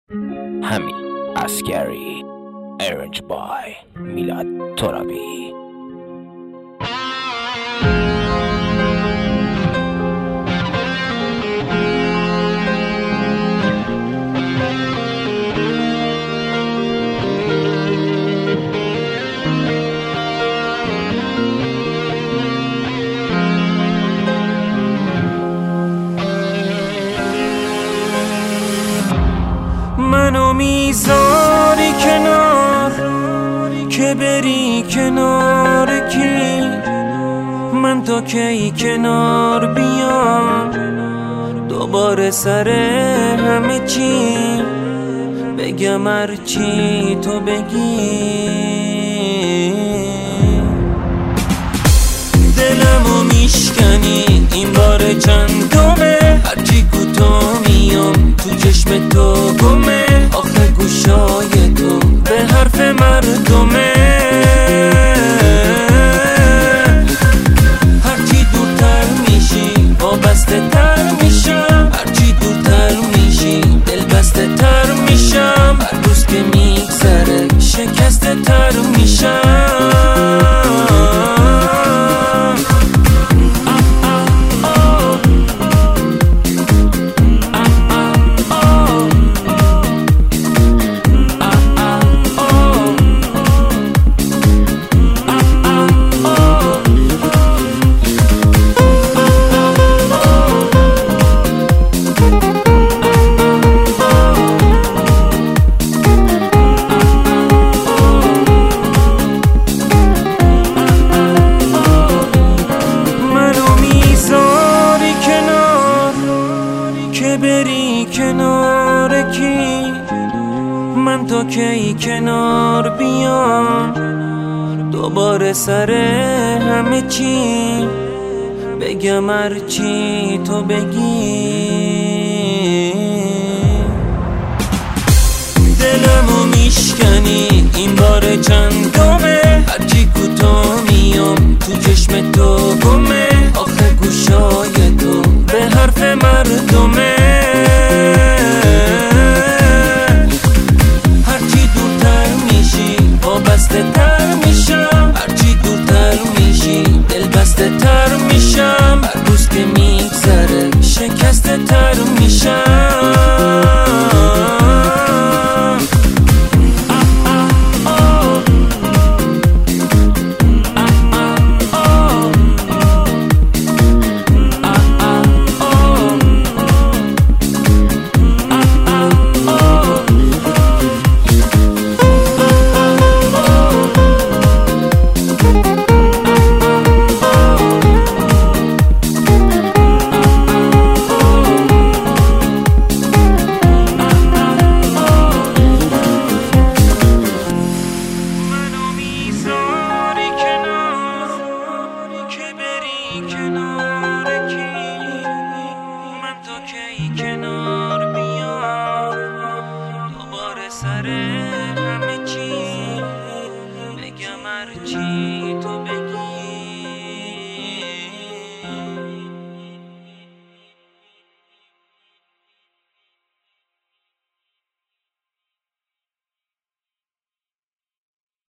همین عسکری ارنج بای میلاد ترابی. منو میذاری کنار که بری کنار کی؟ من تا کی کنار بیام دوباره سر همه چی بگم هرچی تو بگی؟ دلمو میشکنی این بار چندمه، هرچی کوتاه میام تو چشم تو گمه، آخه گوشای تو به حرف مردمه. هرچی دورتر میشی وابسته تر میشم، هرچی دورتر میشی دلبسته تر میشم، هر روز که میگذره شکسته تر میشم. بری کنار کی؟ من تا کی کنار بیام دوباره سر همه چی بگم هرچی تو بگی؟ دلمو میشکنی این بار چندمه، هرچی کوتاه میام تو چشم تو گمه، آخه گوشای تو به حرف مردمه. هرچی دورتر میشی وابسته تر میشم، هرچی دورتر میشی دلبسته تر میشم، هر روز که میگذره شکسته تر میشم. کنار کی؟ من تا کی کنار